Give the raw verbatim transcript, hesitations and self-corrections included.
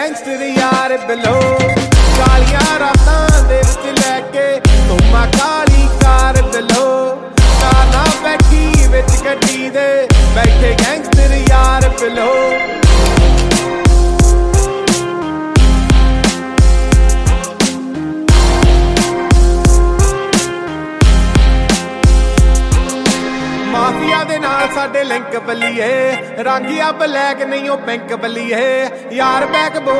gangster यार below कालियां रातां दे विच लैके तुमा काली कार बिलो ना बैठी विच गड्डी दे बैठे गैंगस्टर यार बिलो माफिया दे नाल साडे लिंक बल्लीए रंगिया ब्लैक नहीं ओ पिंक बल्लीए यार बैक